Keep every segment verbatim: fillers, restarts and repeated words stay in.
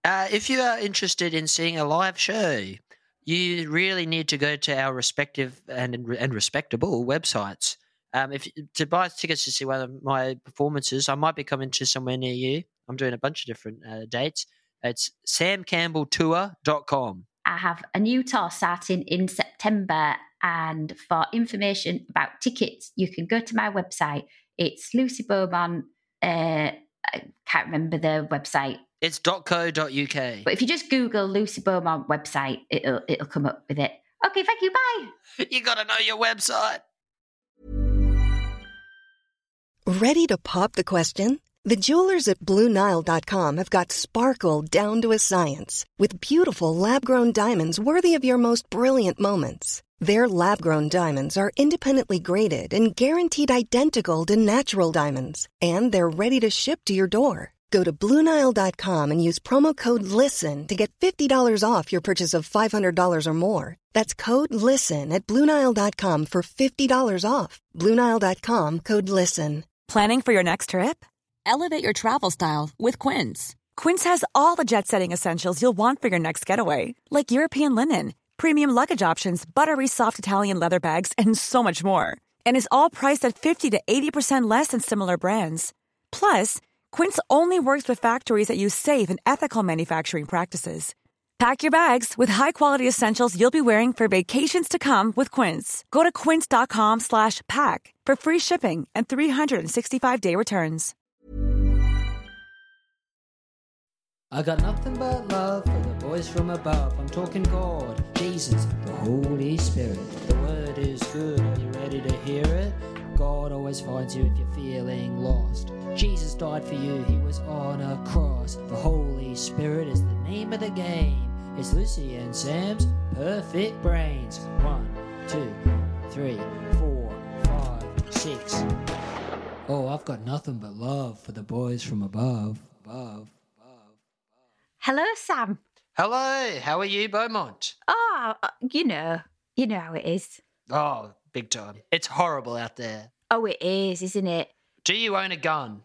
Uh, if you are interested in seeing a live show, you really need to go to our respective and and respectable websites. Um, if to buy tickets to see one of my performances, I might be coming to somewhere near you. I'm doing a bunch of different uh, dates. It's sam campbell tour dot com. I have a new tour starting in September, and for information about tickets, you can go to my website. It's Lucy Beaumont. Uh, I can't remember the website. It's .co.uk. But if you just Google Lucy Beaumont website, it'll it'll come up with it. Okay, thank you. Bye. You got to know your website. Ready to pop the question? The jewelers at Blue Nile dot com have got sparkle down to a science with beautiful lab-grown diamonds worthy of your most brilliant moments. Their lab-grown diamonds are independently graded and guaranteed identical to natural diamonds, and they're ready to ship to your door. Go to Blue Nile dot com and use promo code LISTEN to get fifty dollars off your purchase of five hundred dollars or more. That's code LISTEN at Blue Nile dot com for fifty dollars off. Blue Nile dot com, code LISTEN. Planning for your next trip? Elevate your travel style with Quince. Quince has all the jet-setting essentials you'll want for your next getaway, like European linen, premium luggage options, buttery soft Italian leather bags, and so much more. And is all priced at fifty to eighty percent less than similar brands. Plus, Quince only works with factories that use safe and ethical manufacturing practices. Pack your bags with high-quality essentials you'll be wearing for vacations to come with Quince. Go to quince dot com slash pack for free shipping and three sixty-five day returns. I got nothing but love for the boys from above. I'm talking God, Jesus, the Holy Spirit. The word is good. Are you ready to hear it? God always finds you if you're feeling lost. Jesus died for you. He was on a cross. The Holy Spirit is the name of the game. It's Lucy and Sam's perfect brains. One, two, three, four, five, six. Oh, I've got nothing but love for the boys from above. Above. Hello, Sam. Hello, how are you, Beaumont? Oh, you know, you know how it is. Oh, big time. It's horrible out there. Oh, it is, isn't it? Do you own a gun?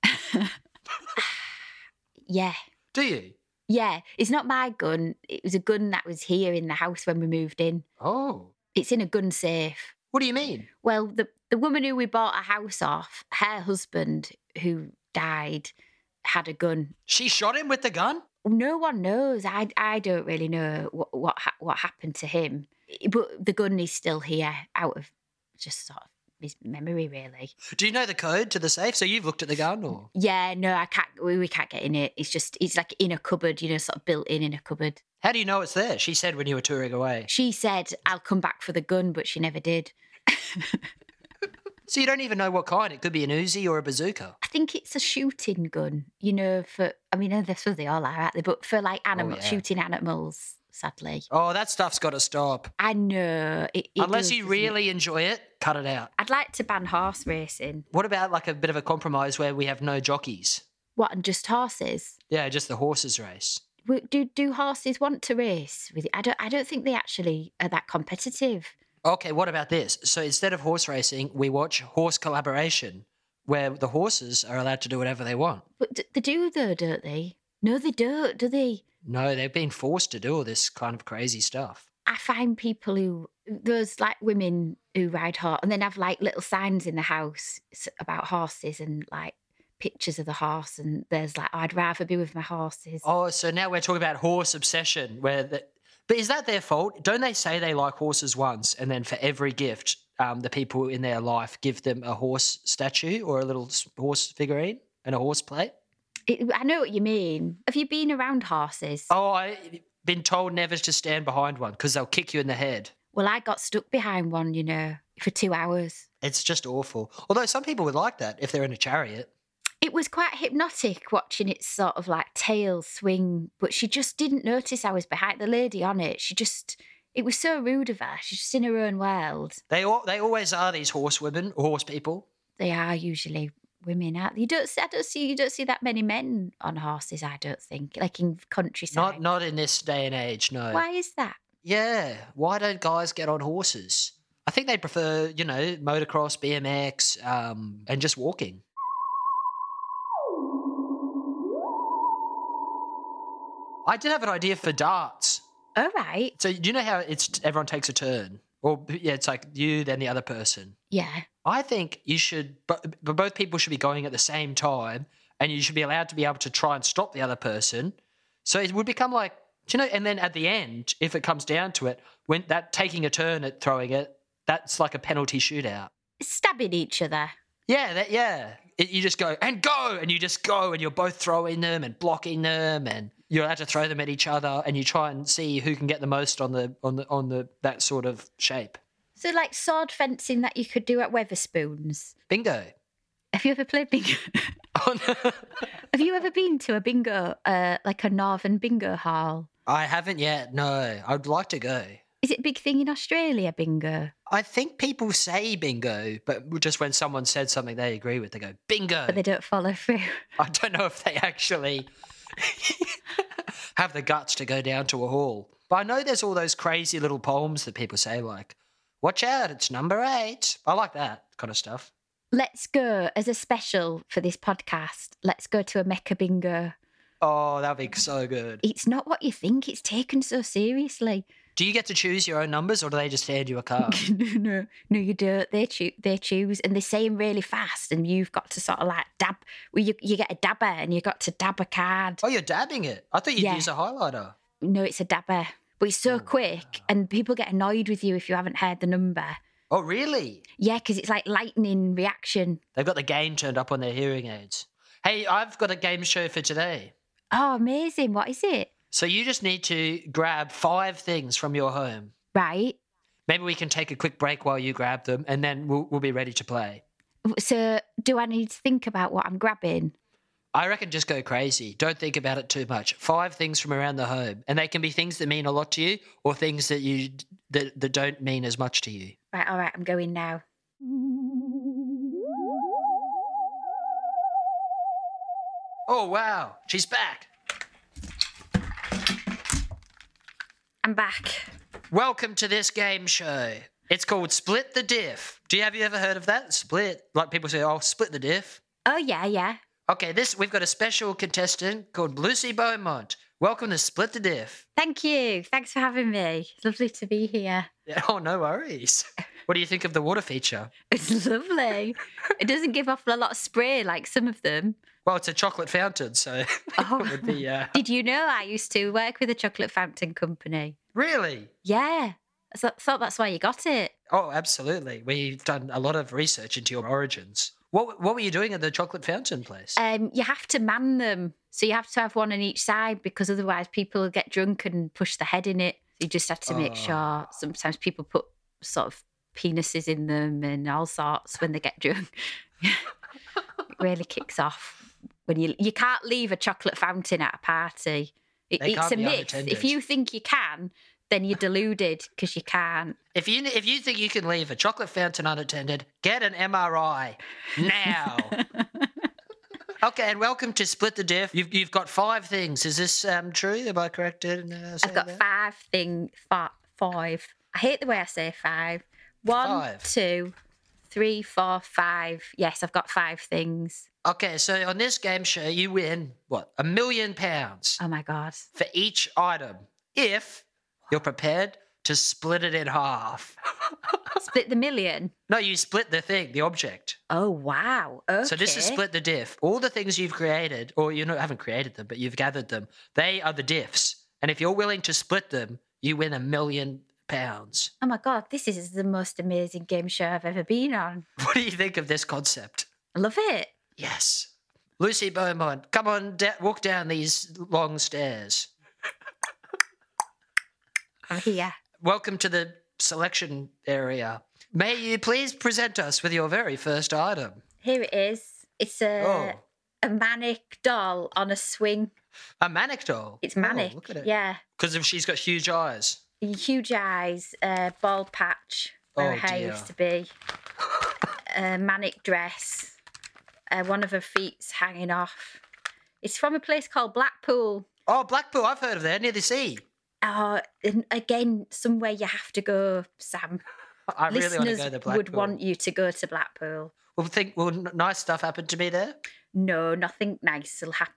Yeah. Do you? Yeah, it's not my gun. It was a gun that was here in the house when we moved in. Oh. It's in a gun safe. What do you mean? Well, the, the woman who we bought a house off, her husband, who died, had a gun. She shot him with the gun? No one knows. I, I don't really know what what, ha- what happened to him. But the gun is still here, out of just sort of his memory, really. Do you know the code to the safe? So you've looked at the gun, or? Yeah, no, I can't. We, we can't get in it. It's just, it's like in a cupboard, you know, sort of built in in a cupboard. How do you know it's there? She said when you were touring away. She said, I'll come back for the gun, but she never did. So you don't even know what kind? It could be an Uzi or a bazooka. I think it's a shooting gun, you know, for, I mean, that's what they all are, aren't they? But for like animals, Oh, yeah. shooting animals, sadly. Oh, that stuff's got to stop. I know. It, it Unless does, you doesn't really it? enjoy it, cut it out. I'd like to ban horse racing. What about like a bit of a compromise where we have no jockeys? What, and just horses? Yeah, just the horses race. W- Do do horses want to race with it? I don't, I don't think they actually are that competitive. Okay, what about this? So instead of horse racing, we watch horse collaboration, where the horses are allowed to do whatever they want. But d- they do, though, don't they? No, they don't, do they? No, they've been forced to do all this kind of crazy stuff. I find people who, those like women who ride horse and then have like little signs in the house s- about horses and like pictures of the horse, and there's like, I'd rather be with my horses. Oh, so now we're talking about horse obsession, where the, but is that their fault? Don't they say they like horses once, and then for every gift, um, the people in their life give them a horse statue or a little s- horse figurine and a horse plate? It, I know what you mean. Have you been around horses? Oh, I've been told never to stand behind one because they'll kick you in the head. Well, I got stuck behind one, you know, for two hours. It's just awful. Although some people would like that if they're in a chariot. It was quite hypnotic watching its sort of like tail swing, but she just didn't notice I was behind the lady on it. She just, it was so rude of her. She's just in her own world. They all, they always are, these horsewomen, horse people. They are usually women, aren't they? You don't see, I don't see, you don't see that many men on horses, I don't think, like in countryside. Not not in this day and age, no. Why is that? Yeah, why don't guys get on horses? I think they prefer, you know, motocross, B M X, um, and just walking. I did have an idea for darts. All right. So do you know how it's everyone takes a turn? Or, yeah, it's like you, then the other person. Yeah. I think you should, but both people should be going at the same time, and you should be allowed to be able to try and stop the other person. So it would become like, do you know, and then at the end, if it comes down to it, when that taking a turn at throwing it, that's like a penalty shootout. Stabbing each other. Yeah, that, yeah. It, you just go, and go, and you just go, and you're both throwing them and blocking them, and you're allowed to throw them at each other, and you try and see who can get the most on the on the on the that sort of shape. So like sword fencing that you could do at Weatherspoons. Bingo. Have you ever played bingo? Oh, no. Have you ever been to a bingo, uh, like a northern bingo hall? I haven't yet, no. I'd like to go. Is it a big thing in Australia, bingo? I think people say bingo, but just when someone said something they agree with, they go, bingo. But they don't follow through. I don't know if they actually have the guts to go down to a hall. But I know there's all those crazy little poems that people say, like, watch out, it's number eight. I like that kind of stuff. Let's go, as a special for this podcast, let's go to a Mecca bingo. Oh, that'd be so good. It's not what you think. It's taken so seriously. Do you get to choose your own numbers, or do they just hand you a card? no, no, no, you don't. They choose, they choose, and they say them really fast, and you've got to sort of like dab. Well, you you get a dabber, and you got to dab a card. Oh, you're dabbing it. I thought you'd Yeah. use a highlighter. No, it's a dabber, but it's so quick, and people get annoyed with you if you haven't heard the number. Oh, really? Yeah, because it's like lightning reaction. They've got the game turned up on their hearing aids. Hey, I've got a game show for today. Oh, amazing! What is it? So you just need to grab five things from your home. Right. Maybe we can take a quick break while you grab them, and then we'll, we'll be ready to play. So, do I need to think about what I'm grabbing? I reckon just go crazy. Don't think about it too much. Five things from around the home, and they can be things that mean a lot to you, or things that you that, that don't mean as much to you. Right. All right. I'm going now. Oh wow, she's back. I'm back. Welcome to this game show. It's called Split the Diff. Do you have you ever heard of that? Split, like people say, oh, split the diff. Oh yeah, yeah. Okay, this we've got a special contestant called Lucy Beaumont. Welcome to Split the Diff. Thank you. Thanks for having me. It's lovely to be here. Yeah, oh, no worries. What do you think of the water feature? It's lovely. It doesn't give off a lot of spray like some of them. Well, it's a chocolate fountain, so Oh. it would be. Uh... Did you know I used to work with a chocolate fountain company? Really? Yeah. I thought- thought that's why you got it. Oh, absolutely. We've done a lot of research into your origins. What What were you doing at the chocolate fountain place? Um, you have to man them. So you have to have one on each side because otherwise people will get drunk and push their head in it. You just have to make Oh. sure. Sometimes people put sort of penises in them and all sorts when they get drunk. It really kicks off when you you can't leave a chocolate fountain at a party. It, They it's can't a be myth. unattended. If you think you can, then you're deluded because you can't. If you if you think you can leave a chocolate fountain unattended, get an M R I now. Okay, and welcome to Split the Diff. You've you've got five things. Is this um, true? Am I correct in uh, I've saying got that? five thing fi- five. I hate the way I say five. One, Five. two, three, four, five. Yes, I've got five things. Okay, so on this game show, you win what a million pounds Oh my god. for each item if you're prepared to split it in half. Split the million. No, you split the thing, the object. Oh wow. Okay. So this is split the diff. All the things you've created, or you know, haven't created them, but you've gathered them, they are the diffs. And if you're willing to split them, you win a million pounds. Oh my god, this is the most amazing game show I've ever been on. What do you think of this concept? I love it. Yes. Lucy Beaumont, come on, da- walk down these long stairs. I'm here. Welcome to the selection area. May you please present us with your very first item? Here it is. It's a Oh. a manic doll on a swing. A manic doll. It's manic. Oh, look at it. Yeah. Because she's got huge eyes. Huge eyes, uh, bald patch, where Oh, her hair dear. used to be, a manic dress, uh, one of her feet's hanging off. It's from a place called Blackpool. Oh, Blackpool, I've heard of that, near the sea. Oh, and again, somewhere you have to go, Sam. I really want to Listeners go to Blackpool. would want you to go to Blackpool. Well, think, will n- nice stuff happen to me there? No, nothing nice will happen.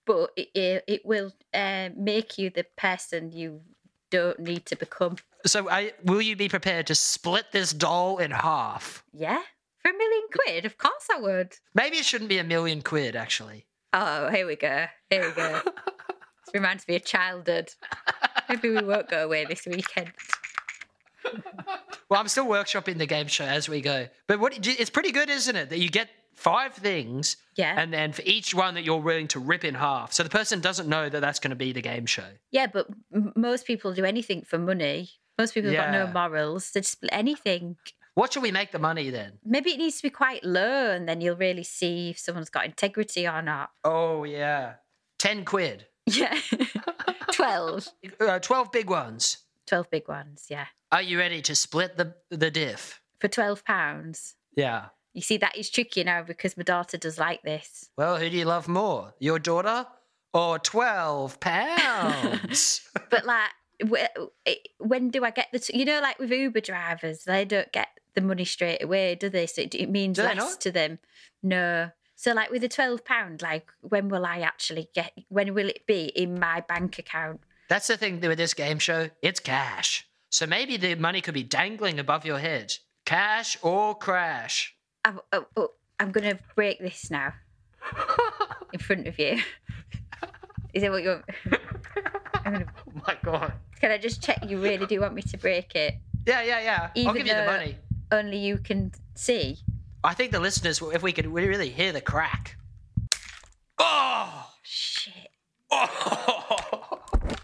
but it, it, it will uh, make you the person you don't need to become. So I, will you be prepared to split this doll in half? Yeah, for a million quid, of course I would. Maybe it shouldn't be a million quid, actually. Oh, here we go. Here we go. This reminds me of childhood. Maybe we won't go away this weekend. Well, I'm still workshopping the game show as we go. But what it's pretty good, isn't it? That you get five things, Yeah. and then for each one that you're willing to rip in half. So the person doesn't know that that's going to be the game show. Yeah, but m- most people do anything for money. Most people have got no Yeah. morals. They just split anything. What should we make the money then? Maybe it needs to be quite low, and then you'll really see if someone's got integrity or not. Oh, yeah. Ten quid. Yeah. twelve. Uh, Twelve big ones. twelve big ones, yeah. Are you ready to split the the diff? For twelve pounds. Yeah. You see, that is tricky now because my daughter does like this. Well, who do you love more? Your daughter or twelve pounds? But like, wh- when do I get the? T- you know, like with Uber drivers, they don't get the money straight away, do they? So it, it means Do they less not? to them. No. So like with the twelve pound, like when will I actually get? When will it be in my bank account? That's the thing with this game show. It's cash. So maybe the money could be dangling above your head. Cash or crash. I'm, oh, oh, I'm going to break this now in front of you. Is that what you want? I'm gonna, Oh my God. can I just check you really do want me to break it? Yeah, yeah, yeah. Even I'll give you the though money. Only you can see. I think the listeners, if we could really hear the crack. Oh! Shit. Oh!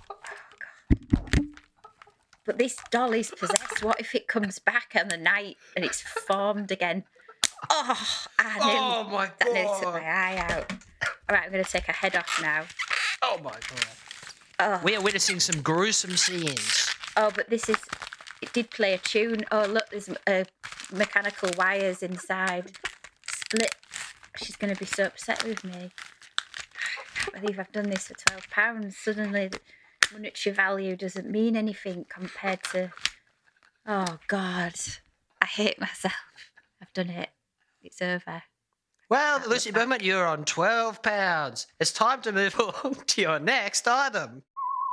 But this doll is possessed. What if it comes back on the night and it's formed again? Oh, I nearly, Oh my that nearly took God. my eye out. All right, I'm going to take her head off now. Oh my God. Oh, We are witnessing some gruesome scenes. oh, but this is. It did play a tune. Oh, look, there's uh, mechanical wires inside. Split. She's going to be so upset with me. I can't believe I've done this for twelve pounds. Suddenly, the monetary value doesn't mean anything compared to. Oh, God. I hate myself. I've done it. It's over. Well, Lucy Beaumont, you're on twelve pounds. It's time to move on to your next item.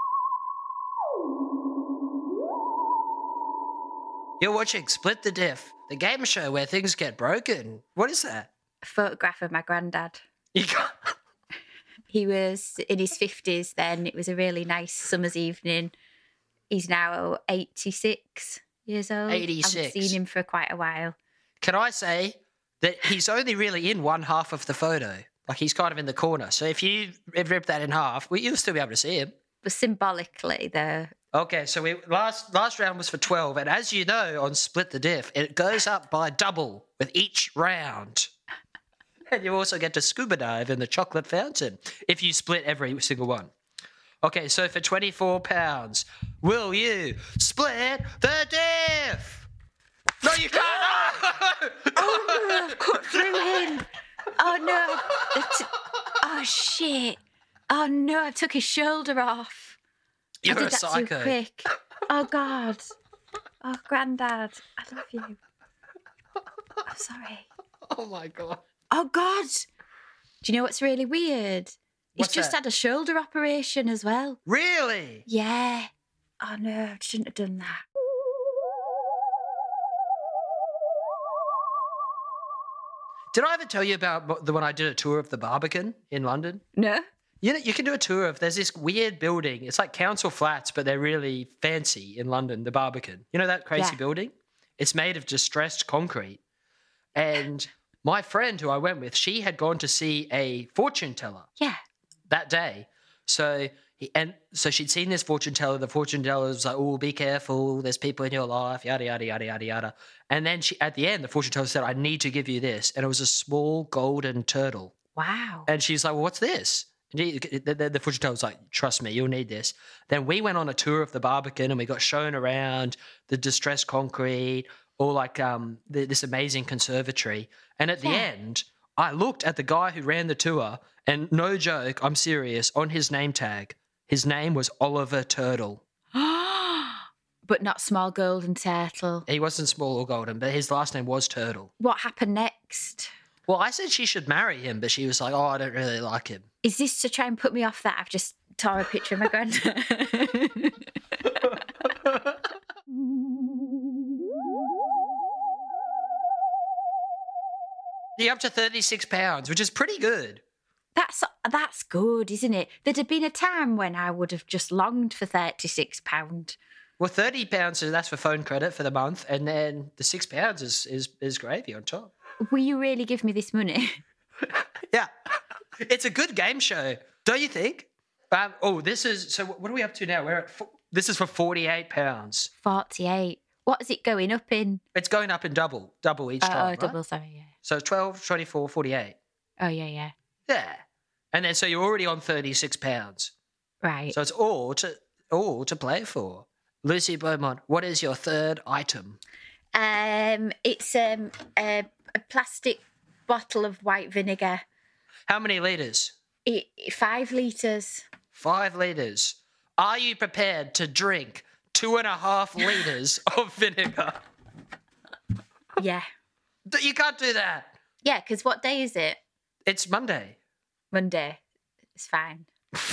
You're watching Split the Diff, the game show where things get broken. What is that? A photograph of my granddad. You got... He was in his fifties then. It was a really nice summer's evening. He's now eighty-six years old. eighty-six. I haven't seen him for quite a while. Can I say that he's only really in one half of the photo? Like, he's kind of in the corner. So if you rip that in half, well, you'll still be able to see him. But symbolically, the Okay, so we last last round was for twelve, and as you know, on Split the Diff, it goes up by double with each round. And you also get to scuba dive in the chocolate fountain if you split every single one. Okay, so for twenty-four pounds, will you split the diff? No, you can't! oh no, I've cut through him. Oh no, That's- oh shit. Oh no, I took his shoulder off. You're I did a that psycho. too quick. Oh God. Oh Grandad, I love you. I'm sorry. Oh my God. Oh God. Do you know what's really weird? He's What's just that? had a shoulder operation as well. Really? Yeah. Oh no, I shouldn't have done that. Did I ever tell you about the when I did a tour of the Barbican in London? No? You know, you can do a tour of, there's this weird building. It's like council flats, but they're really fancy in London, the Barbican. You know that crazy Yeah. building? It's made of distressed concrete. And my friend who I went with, she had gone to see a fortune teller Yeah. that day. So, he, and so she'd seen this fortune teller. The fortune teller was like, oh, be careful. There's people in your life, yada, yada, yada, yada, yada. And then she, at the end, the fortune teller said, I need to give you this. And it was a small golden turtle. Wow. And she's like, well, what's this? And he, the, the, the fortune teller was like, trust me, you'll need this. Then we went on a tour of the Barbican and we got shown around the distressed concrete, all like um, the, this amazing conservatory. And at the Yeah. end, I looked at the guy who ran the tour and no joke, I'm serious, on his name tag, his name was Oliver Turtle. But not small golden turtle. He wasn't small or golden, but his last name was Turtle. What happened next? Well, I said she should marry him, but she was like, oh, I don't really like him. Is this to try and put me off that I've just tore a picture of my granddad? You're up to thirty-six pounds, which is pretty good. That's that's good, isn't it? There'd have been a time when I would have just longed for thirty-six pounds. Well, thirty pounds, that's for phone credit for the month, and then the six pounds is, is, is gravy on top. Will you really give me this money? Yeah. It's a good game show, don't you think? Um, oh, this is, so what are we up to now? We're at, this is for forty-eight pounds. forty-eight. What is it going up in? It's going up in double, double each Oh, time, oh right? double, sorry, yeah. So twelve, twenty-four, forty-eight. Oh, yeah, yeah. Yeah. And then so you're already on thirty-six pounds. Right. So it's all to all to play for. Lucy Beaumont, what is your third item? Um, it's um a, a plastic bottle of white vinegar. How many litres? It, five litres. Five litres. Are you prepared to drink two and a half litres of vinegar? Yeah. You can't do that. Yeah, because what day is it? It's Monday. Monday. It's fine.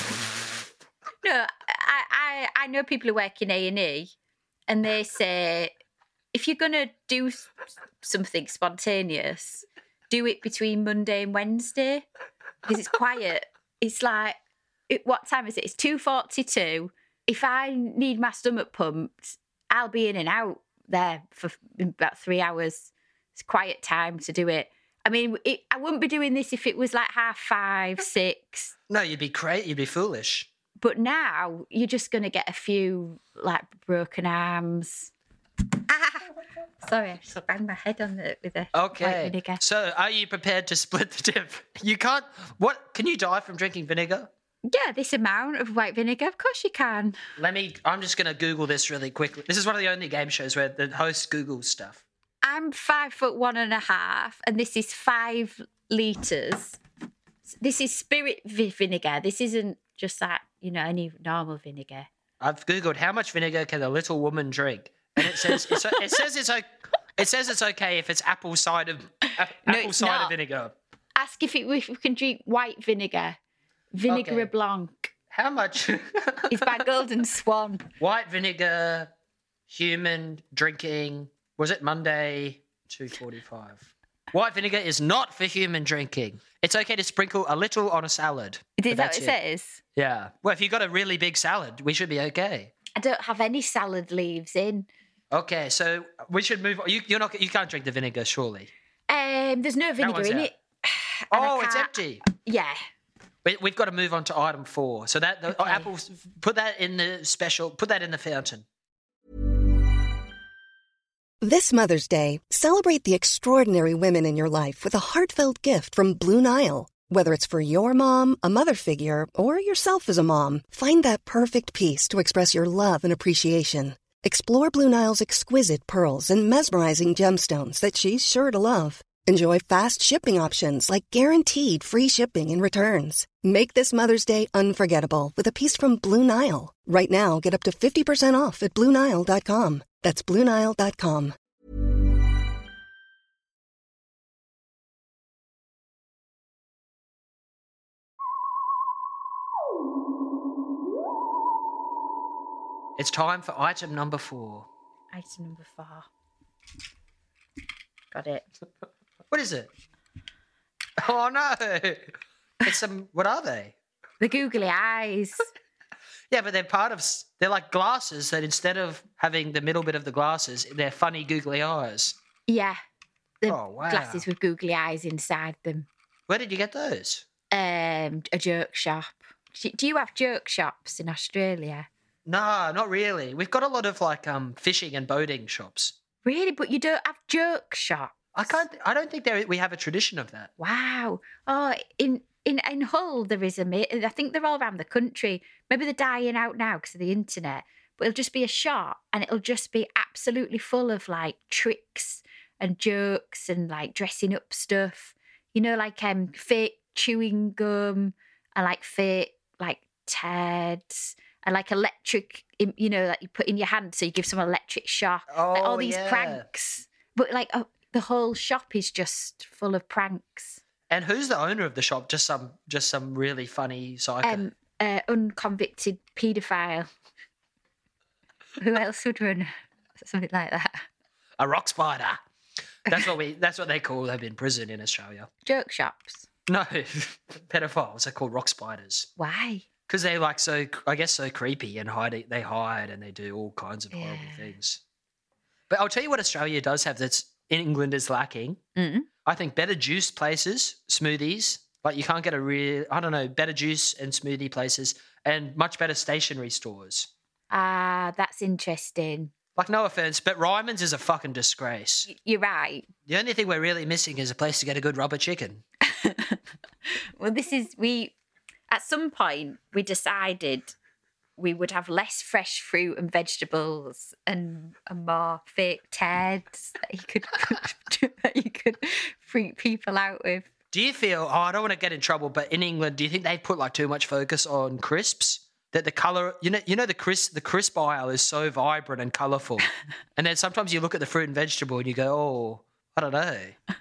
No, I, I, I know people who work in A and E, and they say, if you're going to do something spontaneous, do it between Monday and Wednesday, because it's quiet. It's like, it, what time is it? It's two forty-two. If I need my stomach pumped, I'll be in and out there for about three hours. It's quiet time to do it. I mean, it, I wouldn't be doing this if it was like half five, six. No, you'd be crazy. You'd be foolish. But now you're just going to get a few like broken arms. Ah! Sorry, I just banged my head on it with a Okay. white vinegar. So, are you prepared to split the tip? You can't. What? Can you die from drinking vinegar? Yeah, this amount of white vinegar, of course you can. Let me. I'm just going to Google this really quickly. This is one of the only game shows where the host Googles stuff. I'm five foot one and a half, and this is five litres. This is spirit vi- vinegar. This isn't just that, you know, any normal vinegar. I've Googled how much vinegar can a little woman drink, and it says it's, it says it's okay. It says it's okay if it's apple cider a- No, apple it's cider not. vinegar. Ask if, it, if we can drink white vinegar. Vinegar Okay. Blanc. How much? It's by Golden Swan. White vinegar, human drinking. Was it Monday? two forty-five. White vinegar is not for human drinking. It's okay to sprinkle a little on a salad. Is but that what that's it it. says? Yeah. Well, if you've got a really big salad, we should be okay. I don't have any salad leaves in. Okay, so we should move on. You, you're not. You can't drink the vinegar, surely. Um, there's no vinegar one's in out. it. And I Oh, it's can't- empty. Yeah. We, we've got to move on to item four. So that the Okay. apples. Put that in the special. Put that in the fountain. This Mother's Day, celebrate the extraordinary women in your life with a heartfelt gift from Blue Nile. Whether it's for your mom, a mother figure, or yourself as a mom, find that perfect piece to express your love and appreciation. Explore Blue Nile's exquisite pearls and mesmerizing gemstones that she's sure to love. Enjoy fast shipping options like guaranteed free shipping and returns. Make this Mother's Day unforgettable with a piece from Blue Nile. Right now, get up to fifty percent off at Blue Nile dot com. That's Blue Nile dot com. It's time for item number four. Item number four. Got it. What is it? Oh no! It's some. What are they? The googly eyes. Yeah, but they're part of. s- They're like glasses that instead of having the middle bit of the glasses, they're funny googly eyes. Yeah. The Oh, wow. glasses with googly eyes inside them. Where did you get those? Um, a joke shop. Do do you have joke shops in Australia? No, not really. We've got a lot of like um fishing and boating shops. Really? But you don't have joke shops? I can't. I don't think there we have a tradition of that. Wow. Oh, in in in Hull there is a. ma- I think they're all around the country. Maybe they're dying out now because of the internet. But it'll just be a shop, and it'll just be absolutely full of like tricks and jokes and like dressing up stuff. You know, like um fake chewing gum and like fake like Teds and like electric. You know, like you put in your hand so you give someone electric shock. Like, all Oh, these yeah. pranks. But like oh, the whole shop is just full of pranks. And who's the owner of the shop? Just some, just some really funny psycho. Um, uh, unconvicted paedophile. Who else would run something like that? A rock spider. That's what we. That's what they call them in prison in Australia. Joke shops. No, pedophiles. They're called rock spiders Why? because they're like so. I guess so creepy and hide. They hide and they do all kinds of horrible Yeah. things. But I'll tell you what Australia does have that's England is lacking. Mm. I think better juice places, smoothies. Like you can't get a real. I don't know. Better juice and smoothie places and much better stationery stores. Ah, that's interesting. Like no offense, but Ryman's is a fucking disgrace. Y- You're right. The only thing we're really missing is a place to get a good rubber chicken. Well, this is we. At some point, we decided we would have less fresh fruit and vegetables and, and more fake turds that you could that you could freak people out with. Do you feel, oh, I don't want to get in trouble, but in England, do you think they put like too much focus on crisps? That the colour, you know, you know the crisp, the crisp aisle is so vibrant and colourful. And then sometimes you look at the fruit and vegetable and you go, oh, I don't know.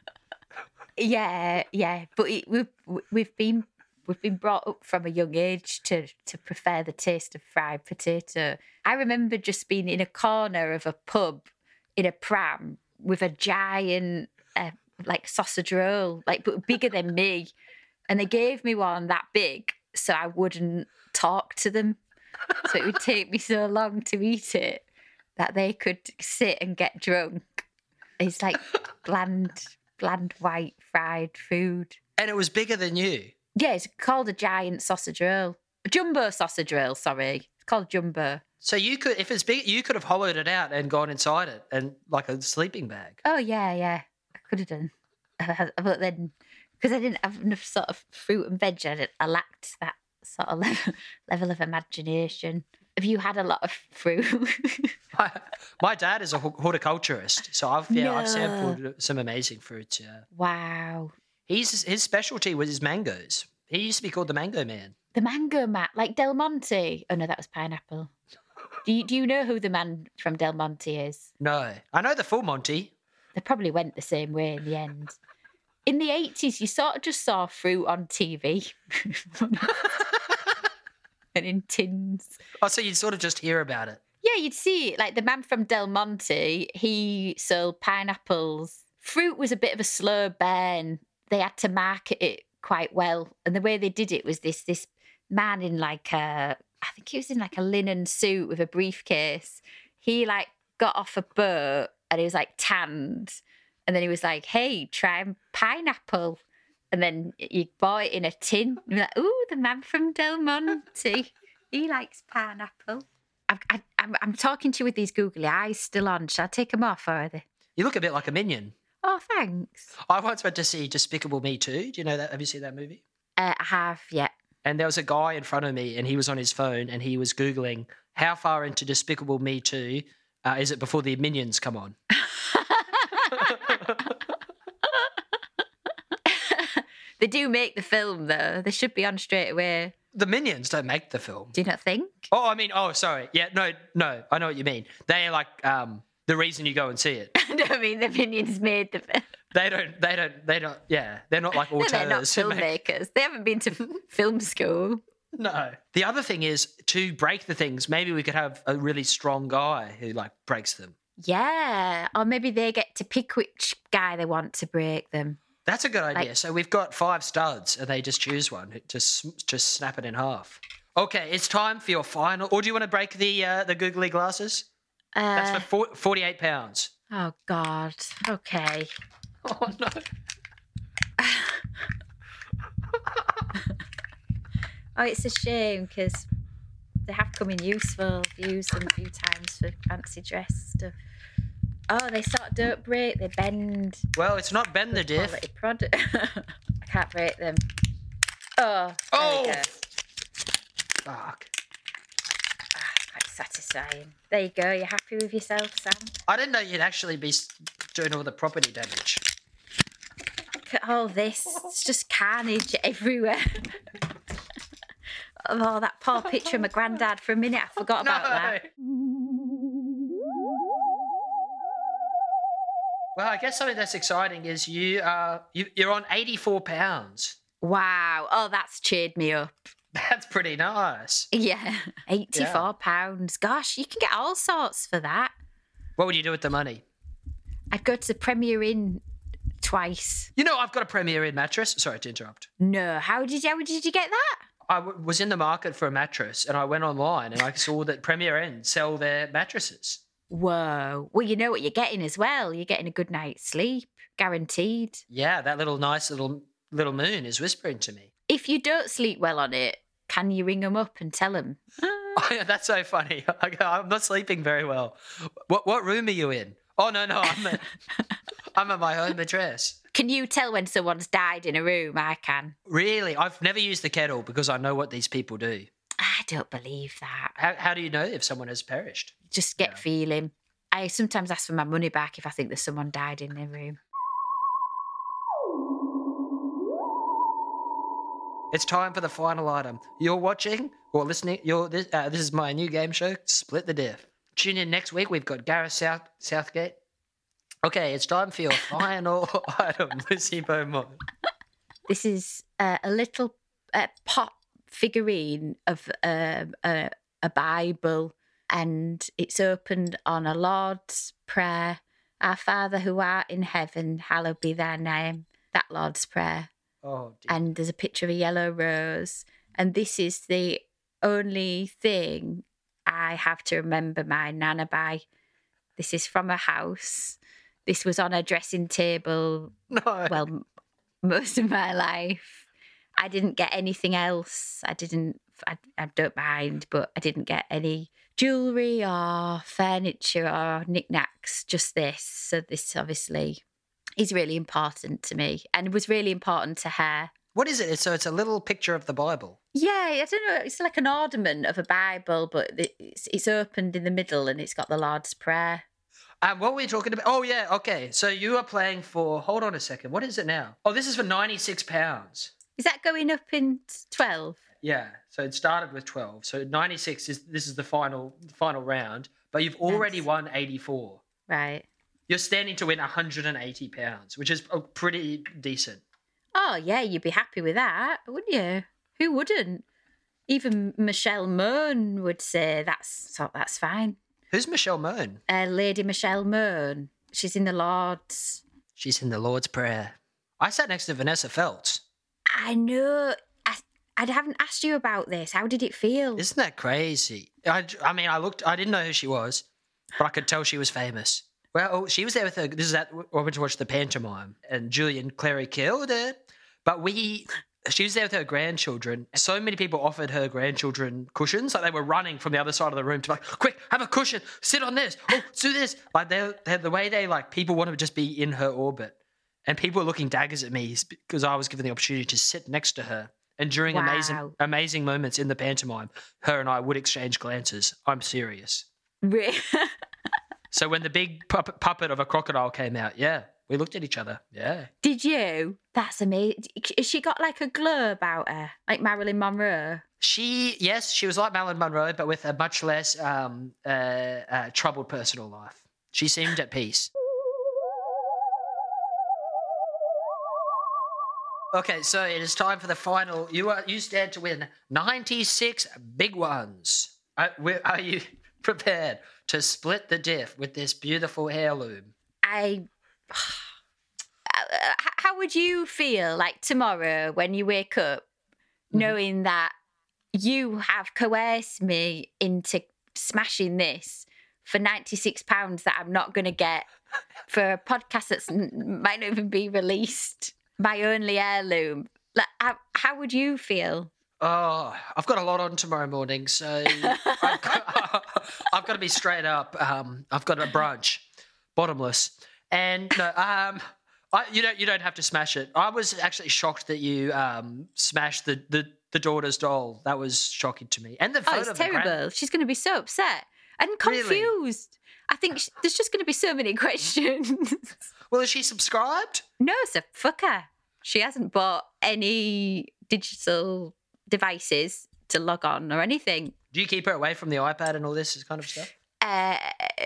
Yeah, yeah, but it, we've we've been we've been brought up from a young age to to prefer the taste of fried potato. I remember just being in a corner of a pub in a pram with a giant uh, like sausage roll, like but bigger than me, and they gave me one that big so I wouldn't talk to them. So it would take me so long to eat it that they could sit and get drunk. It's like bland, bland white fried food. And it was bigger than you. Yeah, it's called a giant sausage roll. A jumbo sausage roll, sorry. It's called jumbo. So you could, if it's big, you could have hollowed it out and gone inside it and like a sleeping bag. Oh, yeah, yeah. I could have done. But then, because I didn't have enough sort of fruit and veg, I, I lacked that sort of level, level of imagination. Have you had a lot of fruit? my, my dad is a horticulturist, so I've yeah, I've No. sampled some amazing fruits. Yeah, Wow. he's his specialty was his mangoes. He used to be called the Mango Man. The mango man, like Del Monte. Oh, no, that was pineapple. Do you, do you know who the man from Del Monte is? No, I know the full Monty. They probably went the same way in the end. In the eighties, you sort of just saw fruit on T V and in tins. Oh, so you'd sort of just hear about it. Yeah, you'd see it. Like the man from Del Monte, he sold pineapples. Fruit was a bit of a slow burn. They had to market it quite well. And the way they did it was this this man in like a, I think he was in like a linen suit with a briefcase. He like got off a boat and he was like tanned. And then he was like, hey, try pineapple. And then you bought it in a tin. And you're like, ooh, the man from Del Monte. He likes pineapple. I've, I, I'm, I'm talking to you with these googly eyes still on. Shall I take them off or are they? You look a bit like a minion. Oh, thanks. I once went to see Despicable Me two. Do you know that? Have you seen that movie? Uh, I have, yeah. And there was a guy in front of me and he was on his phone and he was Googling, how far into Despicable Me two uh, is it before the minions come on? They do make the film, though. They should be on straight away. The minions don't make the film. Do you not think? Oh, I mean, oh, sorry. Yeah, no, no, I know what you mean. They are like um, the reason you go and see it. No, I mean, the Minions made the film. They don't, they don't, they don't, yeah, they're not like No, auteurs. they're not who make- filmmakers. They haven't been to film school. No. The other thing is to break the things, maybe we could have a really strong guy who like breaks them. Yeah. Or maybe they get to pick which guy they want to break them. That's a good idea. Like- So we've got five studs and they just choose one, just just snap it in half. Okay, it's time for your final. Or do you want to break the uh, the googly glasses? That's Uh, for four, forty-eight pounds. oh, God. Okay. Oh, no. Oh, it's a shame because they have come in useful. I've used them a few times for fancy dress stuff. Oh, they sort of don't break. They bend. Well, it's not Ben the Diff. Quality product. I can't break them. Oh, there Oh! we go. Fuck. Ah, quite satisfying. There you go. You're happy with yourself, Sam? I didn't know you'd actually be s- doing all the property damage. Look at all this. It's just carnage everywhere. Oh, that poor picture of my granddad. For a minute, I forgot about that. Well, I guess something that's exciting is you uh you, you're on eighty-four pounds. Wow. Oh, that's cheered me up. That's pretty nice. Yeah. eighty-four pounds. Gosh, you can get all sorts for that. What would you do with the money? I'd go to the Premier Inn twice. You know, I've got a Premier Inn mattress. Sorry to interrupt. No. How did you, how did you get that? I w- was in the market for a mattress and I went online and I saw that Premier Inn sell their mattresses. Whoa. Well, you know what you're getting as well. You're getting a good night's sleep, guaranteed. Yeah, that little nice little little moon is whispering to me. If you don't sleep well on it, can you ring them up and tell them? Oh, yeah, that's so funny. I go, I'm not sleeping very well. What what room are you in? Oh, no, no, I'm at, I'm at my home address. Can you tell when someone's died in a room? I can. Really? I've never used the kettle because I know what these people do. I don't believe that. How, how do you know if someone has perished? Just get Yeah. feeling. I sometimes ask for my money back if I think there's someone died in their room. It's time for the final item. You're watching or listening. You're this, uh, this is my new game show, Split the Diff. Tune in next week. We've got Gareth South Southgate. Okay, it's time for your final item, Lucy Beaumont. This is uh, a little uh, pot figurine of um, a, a Bible, and it's opened on a Lord's Prayer. Our Father who art in heaven, hallowed be thy name. That Lord's Prayer. Oh, dear. And there's a picture of a yellow rose. And this is the only thing I have to remember my Nana by. This is from a house. This was on a dressing table, No. well, m- most of my life. I didn't get anything else. I didn't, I, I don't mind, but I didn't get any jewellery or furniture or knickknacks, just this. So this obviously is really important to me and was really important to her. What is it? So it's a little picture of the Bible. Yeah, I don't know. It's like an ornament of a Bible, but it's, it's opened in the middle and it's got the Lord's Prayer. Um, what were we talking about? Oh, yeah, okay. So you are playing for, hold on a second. What is it now? Oh, this is for ninety-six pounds. Is that going up in twelve? Yeah, so it started with twelve. So ninety-six is, this is the final final round, but you've already Nice. won eighty-four. Right. You're standing to win one hundred eighty pounds, which is uh, pretty decent. Oh, yeah, you'd be happy with that, wouldn't you? Who wouldn't? Even Michelle Mone would say that's so that's fine. Who's Michelle Mone? Uh, Lady Michelle Mone. She's in the Lords. She's in the Lord's Prayer. I sat next to Vanessa Feltz. I know. I, I haven't asked you about this. How did it feel? Isn't that crazy? I, I mean, I looked, I didn't know who she was, but I could tell she was famous. Well, she was there with her, this is at, I went to watch the pantomime, and Julian Clary killed it. But we, she was there with her grandchildren. So many people offered her grandchildren cushions. Like they were running from the other side of the room to like, quick, have a cushion, sit on this, oh, do this. Like they, they the way they like, people want to just be in her orbit. And people were looking daggers at me because I was given the opportunity to sit next to her. And during Wow. amazing, amazing moments in the pantomime, her and I would exchange glances. I'm serious. Re- So when the big puppet, puppet of a crocodile came out, yeah, we looked at each other. Yeah. Did you? That's amazing. Has she got like a glow about her, like Marilyn Monroe? She, yes, she was like Marilyn Monroe, but with a much less um, uh, uh, troubled personal life. She seemed at peace. Okay, so it is time for the final. You are you stand to win ninety-six big ones. Are, are you prepared to split the diff with this beautiful heirloom? I. How would you feel like tomorrow when you wake up, Mm-hmm. knowing that you have coerced me into smashing this for ninety-six pounds that I'm not going to get for a podcast that might not even be released? My only heirloom. Like, how, how would you feel? Oh, I've got a lot on tomorrow morning, so I've, got, I've got to be straight up. Um, I've got a brunch, bottomless, and no, um, I, you don't you don't have to smash it. I was actually shocked that you um, smashed the, the the daughter's doll. That was shocking to me, and the photo Oh, it's of the terrible. grand- She's going to be so upset and Really? confused. I think sh- there's just going to be so many questions. Well, is she subscribed? No, so fuck her. She hasn't bought any digital devices to log on or anything. Do you keep her away from the iPad and all this kind of stuff? Uh,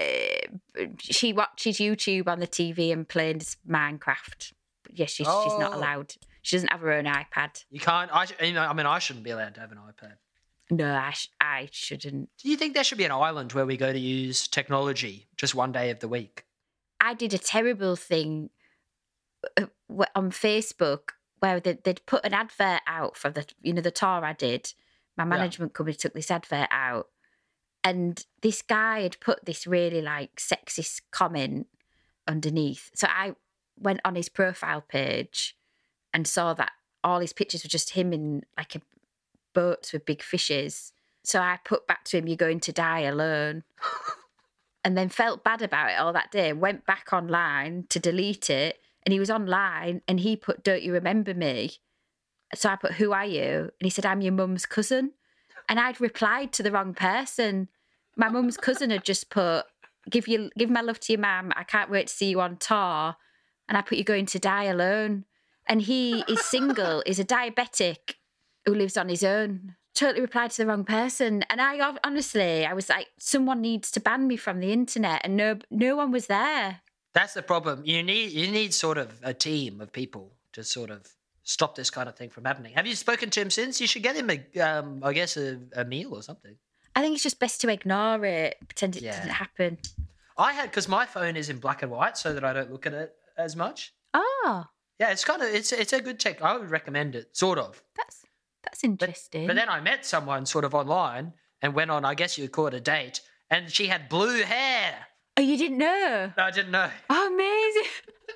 she watches YouTube on the T V and plays Minecraft. Yes, she's, oh. she's not allowed. She doesn't have her own iPad. You can't. I, you know, I mean, I shouldn't be allowed to have an iPad. No, I, sh- I shouldn't. Do you think there should be an island where we go to use technology just one day of the week? I did a terrible thing on Facebook where they'd, they'd put an advert out for the, you know, the tour I did. My management yeah. company took this advert out, and this guy had put this really like sexist comment underneath. So I went on his profile page and saw that all his pictures were just him in like a boats with big fishes. So I put back to him, "You're going to die alone." And then felt bad about it all that day, went back online to delete it, and he was online and he put, "Don't you remember me?" So I put, "Who are you?" And he said, "I'm your mum's cousin." And I'd replied to the wrong person. My mum's cousin had just put, give you give my love to your mum, I can't wait to see you on tour. And I put, "You're going to die alone." And he is single, is a diabetic who lives on his own. Totally replied to the wrong person. And I honestly, I was like, someone needs to ban me from the internet, and no no one was there. That's the problem. You need you need sort of a team of people to sort of stop this kind of thing from happening. Have you spoken to him since? You should get him, a, um, I guess, a, a meal or something. I think it's just best to ignore it, pretend it yeah. didn't happen. I had, because my phone is in black and white so that I don't look at it as much. Oh. Yeah, it's kind of, it's it's a good tech. I would recommend it, sort of. That's that's interesting. But, but then I met someone sort of online and went on, I guess you'd call it a date, and she had blue hair. Oh, you didn't know? No, I didn't know. Oh, amazing.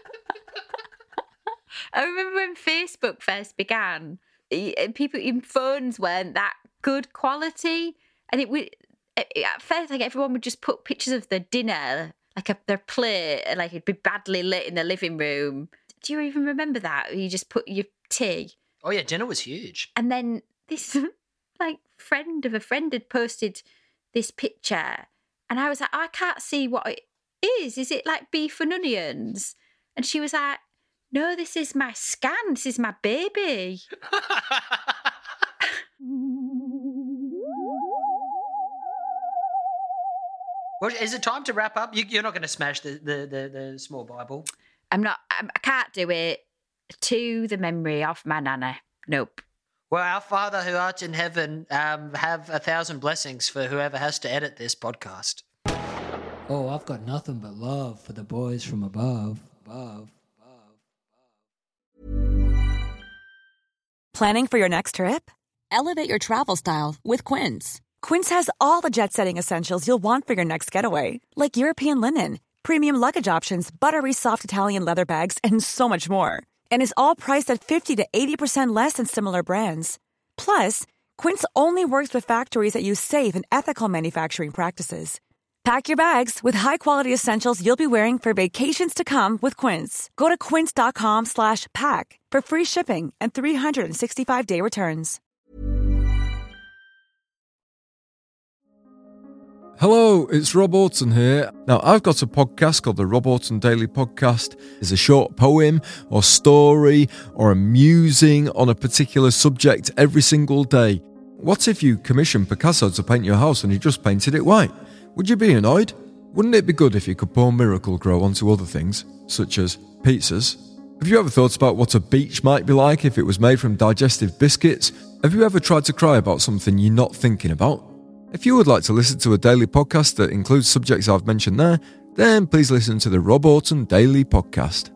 I remember when Facebook first began, people, even phones weren't that good quality. And it would, at first, like everyone would just put pictures of their dinner, like a, their plate, and like it'd be badly lit in the living room. Do you even remember that? You just put your tea. Oh, yeah, dinner was huge. And then this, like, friend of a friend had posted this picture. And I was like, I can't see what it is. Is it like beef and onions? And she was like, no, this is my scan. This is my baby. Well, is it time to wrap up? You, you're not going to smash the, the, the, the small Bible. I'm not. I can't do it. To the memory of my nana. Nope. Well, our Father who art in heaven, um, have a thousand blessings for whoever has to edit this podcast. Oh, I've got nothing but love for the boys from above. Above. Planning for your next trip? Elevate your travel style with Quince. Quince has all the jet-setting essentials you'll want for your next getaway, like European linen, premium luggage options, buttery soft Italian leather bags, and so much more. And is all priced at fifty to eighty percent less than similar brands. Plus, Quince only works with factories that use safe and ethical manufacturing practices. Pack your bags with high-quality essentials you'll be wearing for vacations to come with Quince. Go to quince.com slash pack for free shipping and three sixty-five day returns. Hello, it's Rob Orton here. Now, I've got a podcast called the Rob Orton Daily Podcast. It's a short poem or story or a musing on a particular subject every single day. What if you commissioned Picasso to paint your house and he just painted it white? Would you be annoyed? Wouldn't it be good if you could pour Miracle-Gro onto other things, such as pizzas? Have you ever thought about what a beach might be like if it was made from digestive biscuits? Have you ever tried to cry about something you're not thinking about? If you would like to listen to a daily podcast that includes subjects I've mentioned there, then please listen to the Rob Orton Daily Podcast.